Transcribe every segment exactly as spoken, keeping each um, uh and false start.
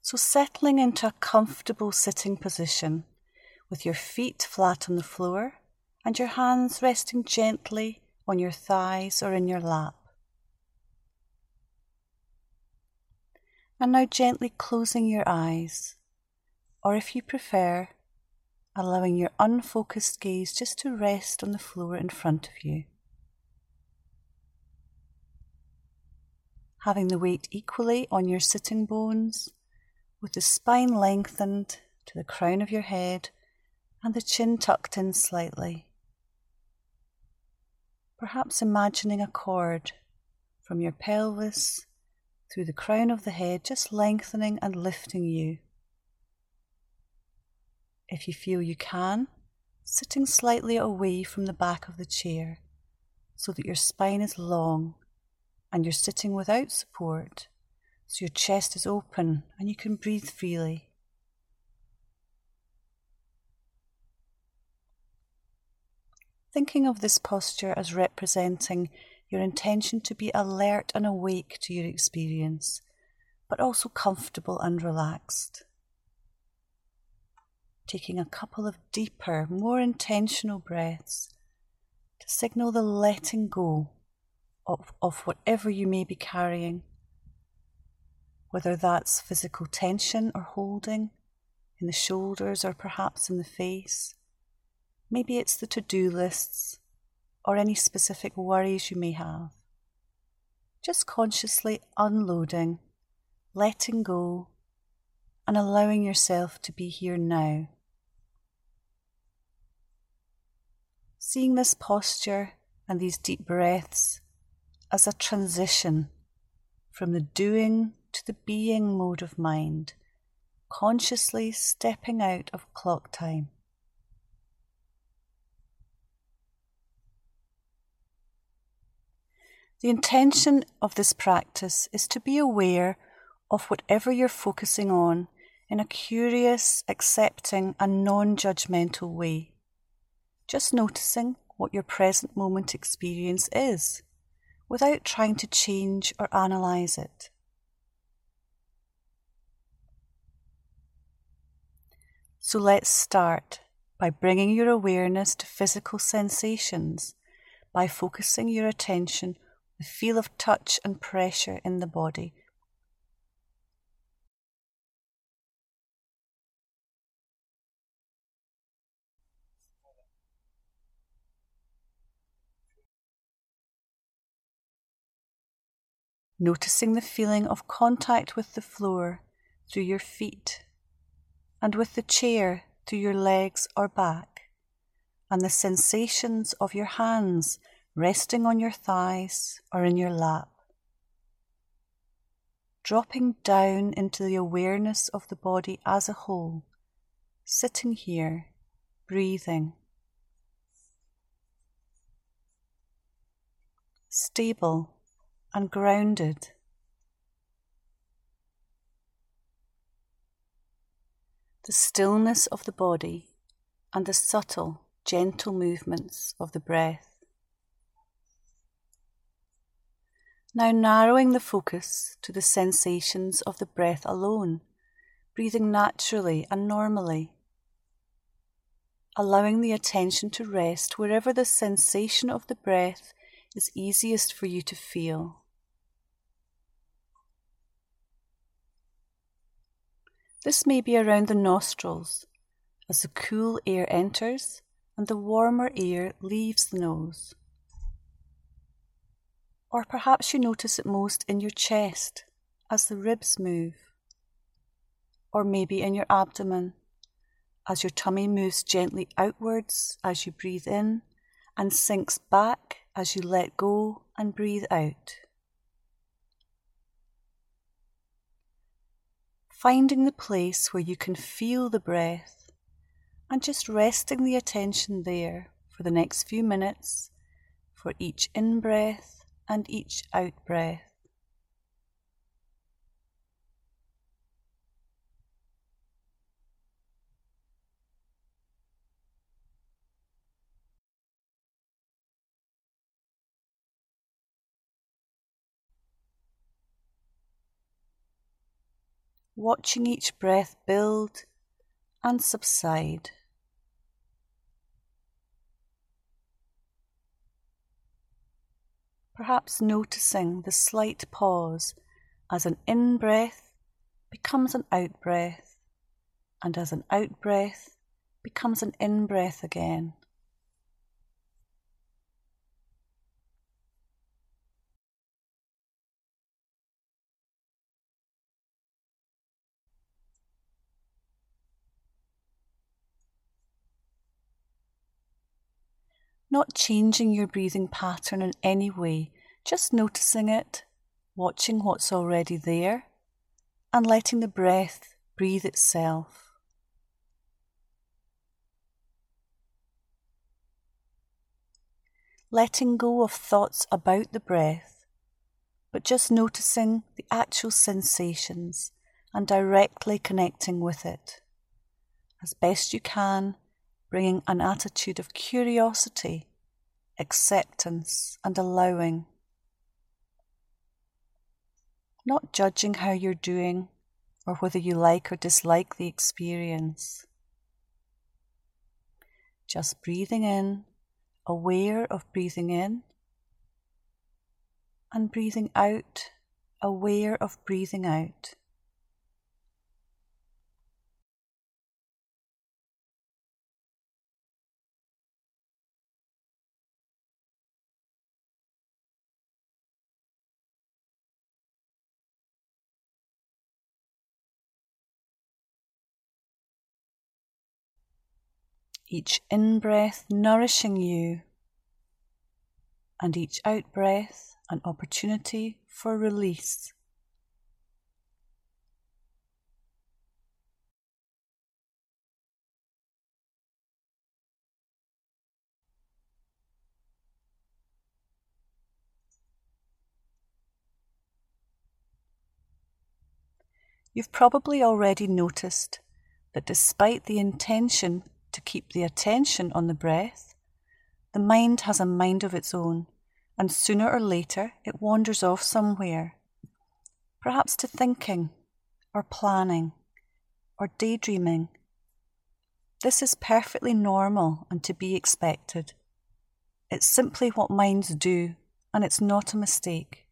So settling into a comfortable sitting position with your feet flat on the floor and your hands resting gently on your thighs or in your lap. And now gently closing your eyes, or if you prefer, allowing your unfocused gaze just to rest on the floor in front of you. Having the weight equally on your sitting bones, with the spine lengthened to the crown of your head and the chin tucked in slightly. Perhaps imagining a cord from your pelvis through the crown of the head, just lengthening and lifting you. If you feel you can, sitting slightly away from the back of the chair so that your spine is long and you're sitting without support, so your chest is open and you can breathe freely. Thinking of this posture as representing your intention to be alert and awake to your experience, but also comfortable and relaxed. Taking a couple of deeper, more intentional breaths to signal the letting go of, of whatever you may be carrying, whether that's physical tension or holding in the shoulders or perhaps in the face. Maybe it's the to-do lists or any specific worries you may have. Just consciously unloading, letting go, and allowing yourself to be here now. Seeing this posture and these deep breaths as a transition from the doing to the being mode of mind, consciously stepping out of clock time. The intention of this practice is to be aware of whatever you're focusing on in a curious, accepting and non-judgmental way. Just noticing what your present moment experience is, without trying to change or analyse it. So let's start by bringing your awareness to physical sensations, by focusing your attention the feel of touch and pressure in the body. Noticing the feeling of contact with the floor through your feet and with the chair through your legs or back, and the sensations of your hands resting on your thighs or in your lap. Dropping down into the awareness of the body as a whole, sitting here, breathing. Stable and grounded. The stillness of the body and the subtle, gentle movements of the breath. Now narrowing the focus to the sensations of the breath alone, breathing naturally and normally, allowing the attention to rest wherever the sensation of the breath is easiest for you to feel. This may be around the nostrils as the cool air enters and the warmer air leaves the nose. Or perhaps you notice it most in your chest as the ribs move, or maybe in your abdomen as your tummy moves gently outwards as you breathe in and sinks back as you let go and breathe out. Finding the place where you can feel the breath and just resting the attention there for the next few minutes for each in-breath and each out-breath. watching each breath build and subside. Perhaps noticing the slight pause as an in-breath becomes an out-breath, and as an out-breath becomes an in-breath again. Not changing your breathing pattern in any way, just noticing it, watching what's already there, and letting the breath breathe itself. Letting go of thoughts about the breath, but just noticing the actual sensations and directly connecting with it. As best you can, bringing an attitude of curiosity, acceptance, and allowing. Not judging how you're doing or whether you like or dislike the experience. Just breathing in, aware of breathing in, and breathing out, aware of breathing out. Each in-breath nourishing you, and each out-breath an opportunity for release. You've probably already noticed that despite the intention to keep the attention on the breath, the mind has a mind of its own, and sooner or later it wanders off somewhere, perhaps to thinking, or planning, or daydreaming. This is perfectly normal and to be expected. It's simply what minds do, and it's not a mistake.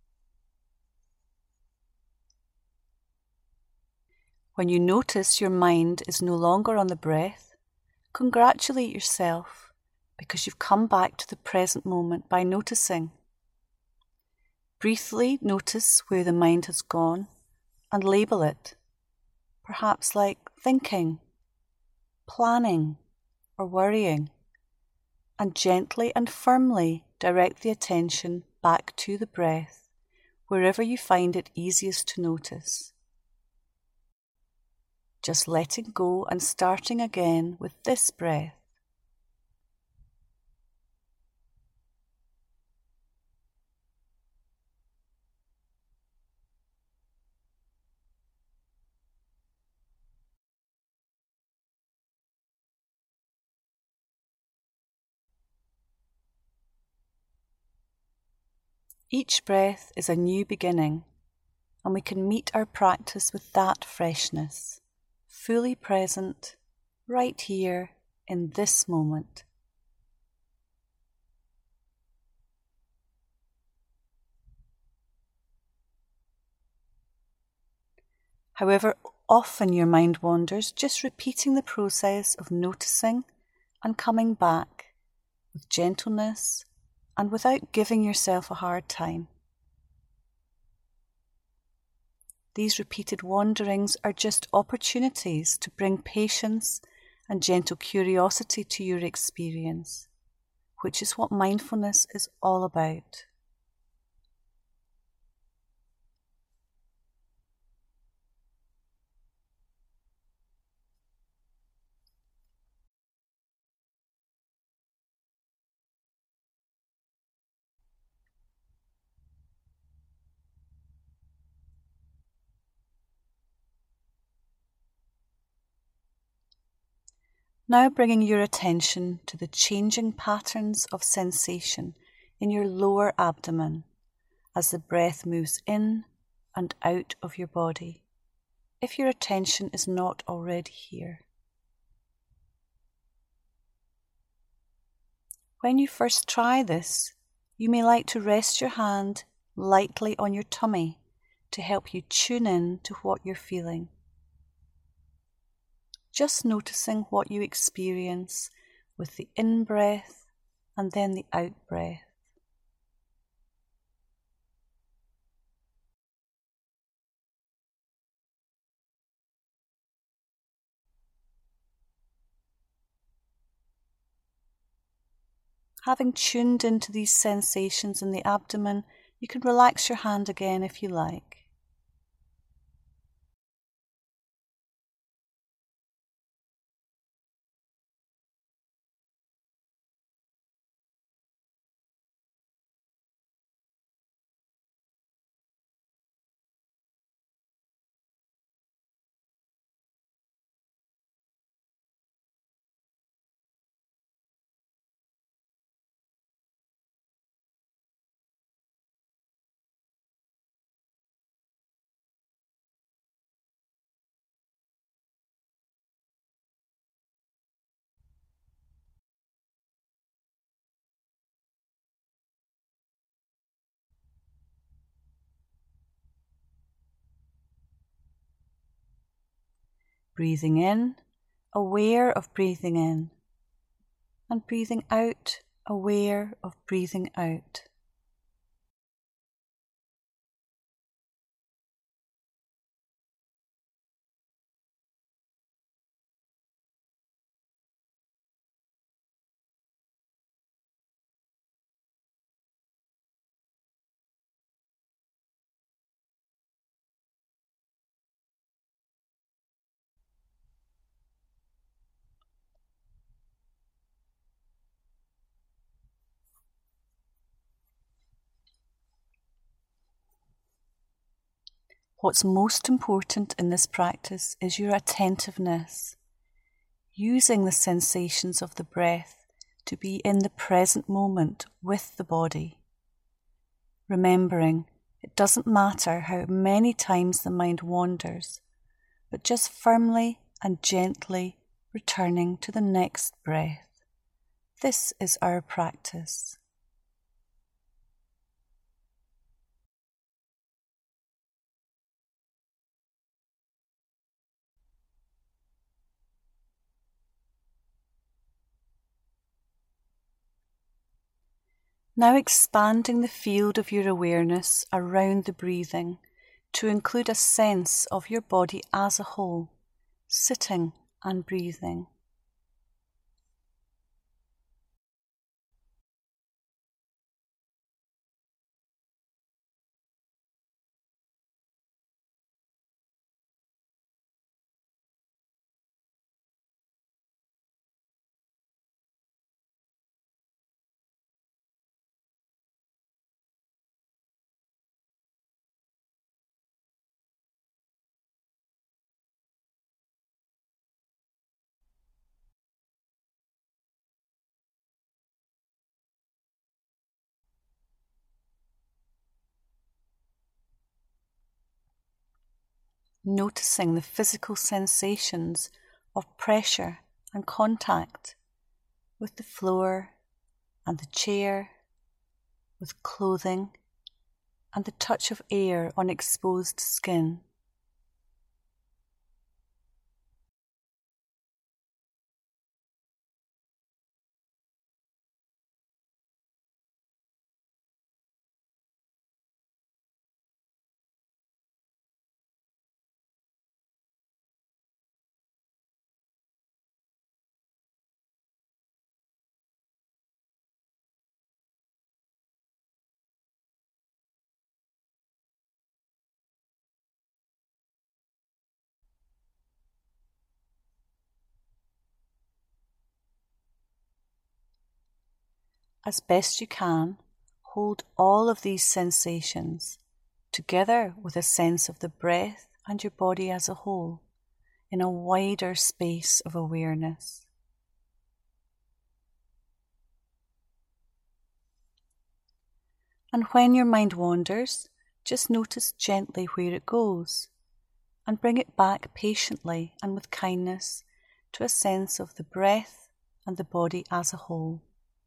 When you notice your mind is no longer on the breath, congratulate yourself because you've come back to the present moment by noticing. Briefly notice where the mind has gone and label it, perhaps like thinking, planning, or worrying, and gently and firmly direct the attention back to the breath, wherever you find it easiest to notice. Just letting go and starting again with this breath. Each breath is a new beginning, and we can meet our practice with that freshness, fully present, right here in this moment. However often your mind wanders, just repeating the process of noticing and coming back with gentleness and without giving yourself a hard time. These repeated wanderings are just opportunities to bring patience and gentle curiosity to your experience, which is what mindfulness is all about. Now bringing your attention to the changing patterns of sensation in your lower abdomen as the breath moves in and out of your body. if your attention is not already here. When you first try this, you may like to rest your hand lightly on your tummy to help you tune in to what you're feeling. Just noticing what you experience with the in-breath and then the out-breath. Having tuned into these sensations in the abdomen, you can relax your hand again if you like. Breathing in, aware of breathing in, and breathing out, aware of breathing out. What's most important in this practice is your attentiveness, using the sensations of the breath to be in the present moment with the body. Remembering, it doesn't matter how many times the mind wanders, but just firmly and gently returning to the next breath. This is our practice. Now expanding the field of your awareness around the breathing to include a sense of your body as a whole, sitting and breathing. Noticing the physical sensations of pressure and contact with the floor and the chair, with clothing and the touch of air on exposed skin. As best you can, hold all of these sensations, together with a sense of the breath and your body as a whole, in a wider space of awareness. And when your mind wanders, just notice gently where it goes, and bring it back patiently and with kindness to a sense of the breath and the body as a whole.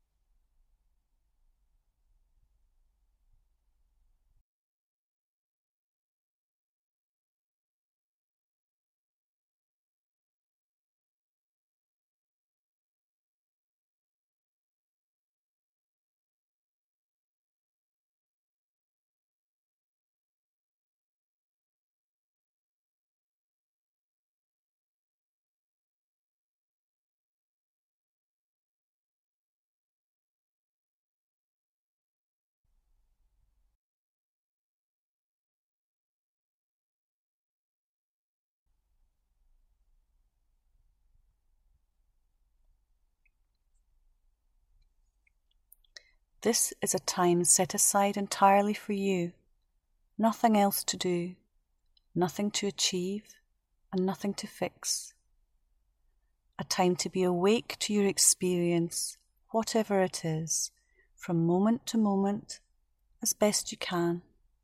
This is a time set aside entirely for you, nothing else to do, nothing to achieve, and nothing to fix. A time to be awake to your experience, whatever it is, from moment to moment, as best you can.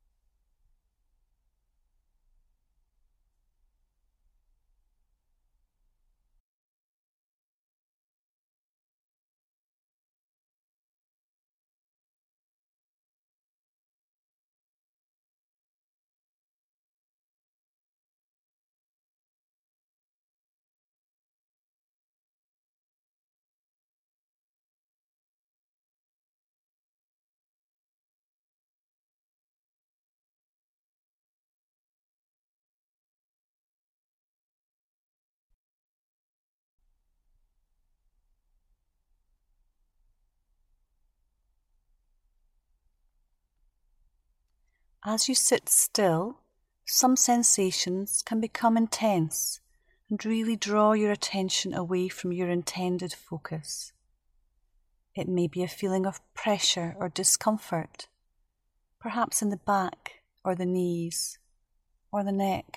As you sit still, some sensations can become intense and really draw your attention away from your intended focus. It may be a feeling of pressure or discomfort, perhaps in the back or the knees or the neck.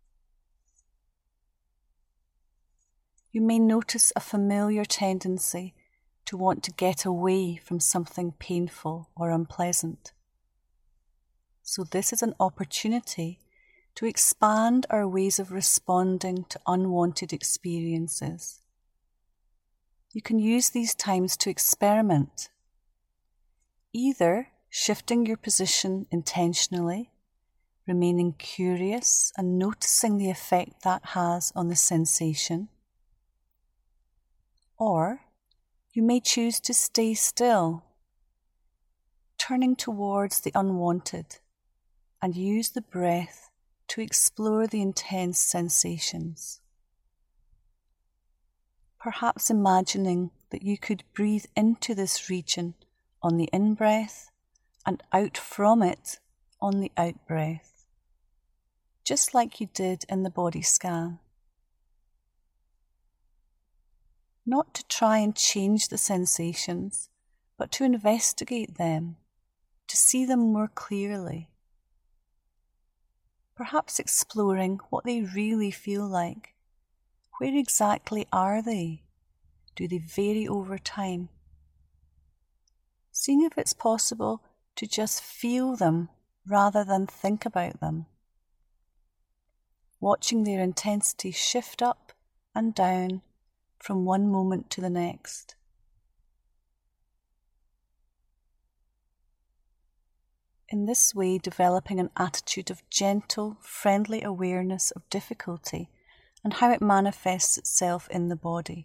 You may notice a familiar tendency to want to get away from something painful or unpleasant. So this is an opportunity to expand our ways of responding to unwanted experiences. You can use these times to experiment, either shifting your position intentionally, remaining curious and noticing the effect that has on the sensation, or you may choose to stay still, turning towards the unwanted, and use the breath to explore the intense sensations. Perhaps imagining that you could breathe into this region on the in-breath and out from it on the out-breath, just like you did in the body scan. Not to try and change the sensations, but to investigate them, to see them more clearly. Perhaps exploring what they really feel like. Where exactly are they? Do they vary over time? Seeing if it's possible to just feel them rather than think about them. Watching their intensity shift up and down from one moment to the next. In this way, developing an attitude of gentle, friendly awareness of difficulty and how it manifests itself in the body.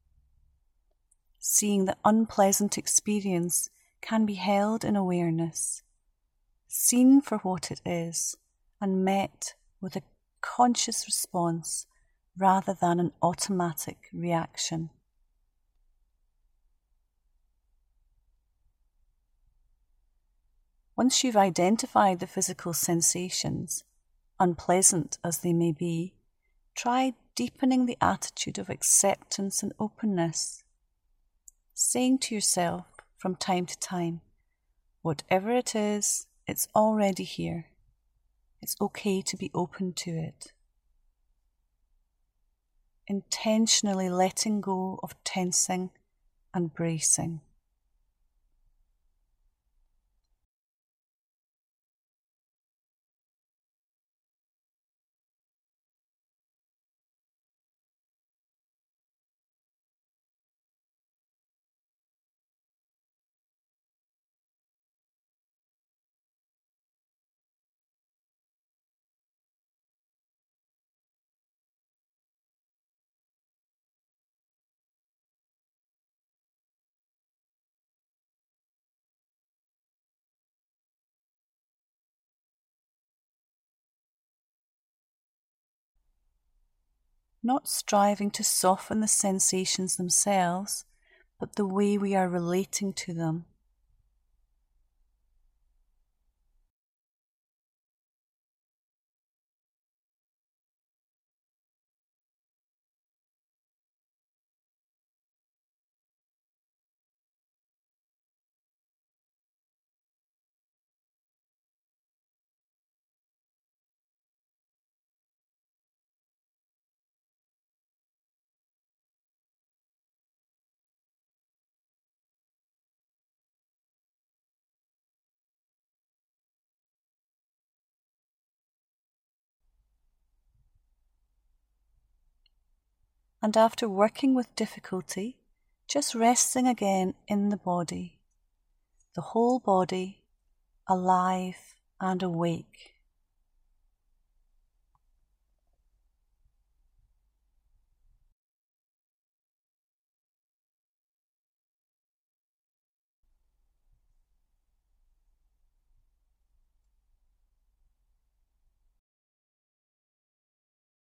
Seeing that unpleasant experience can be held in awareness, seen for what it is, and met with a conscious response rather than an automatic reaction. Once you've identified the physical sensations, unpleasant as they may be, try deepening the attitude of acceptance and openness, saying to yourself from time to time, whatever it is, it's already here. It's okay to be open to it. Intentionally letting go of tensing and bracing. not striving to soften the sensations themselves, but the way we are relating to them. And after working with difficulty, just resting again in the body, the whole body, alive and awake.